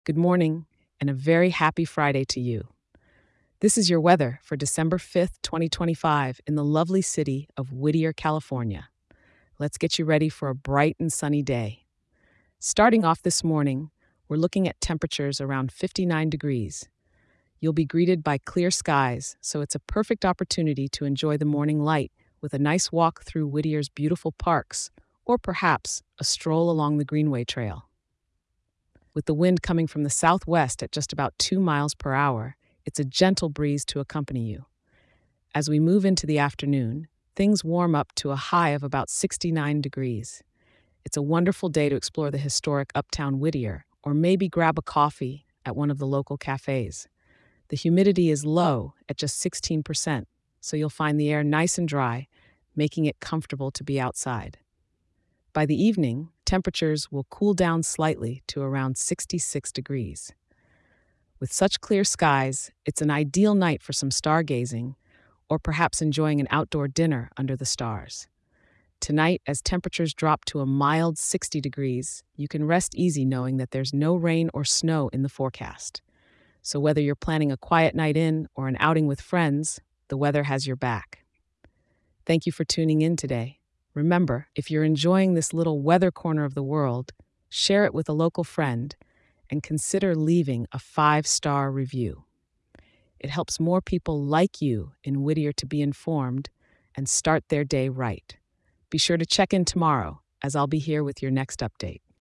Good morning, and a very happy Friday to you. This is your weather for December 5th, 2025, in the lovely city of Whittier, California. Let's get you ready for a bright and sunny day. Starting off this morning, we're looking at temperatures around 59 degrees. You'll be greeted by clear skies, so it's a perfect opportunity to enjoy the morning light with a nice walk through Whittier's beautiful parks, or perhaps a stroll along the Greenway Trail. With the wind coming from the southwest at just about 2 miles per hour, it's a gentle breeze to accompany you. As we move into the afternoon, things warm up to a high of about 69 degrees. It's a wonderful day to explore the historic Uptown Whittier, or maybe grab a coffee at one of the local cafes. The humidity is low at just 16%, so you'll find the air nice and dry, making it comfortable to be outside. By the evening, temperatures will cool down slightly to around 66 degrees. With such clear skies, it's an ideal night for some stargazing or perhaps enjoying an outdoor dinner under the stars. Tonight, as temperatures drop to a mild 60 degrees, you can rest easy knowing that there's no rain or snow in the forecast. So whether you're planning a quiet night in or an outing with friends, the weather has your back. Thank you for tuning in today. Remember, if you're enjoying this little weather corner of the world, share it with a local friend and consider leaving a 5-star review. It helps more people like you in Whittier to be informed and start their day right. Be sure to check in tomorrow, as I'll be here with your next update.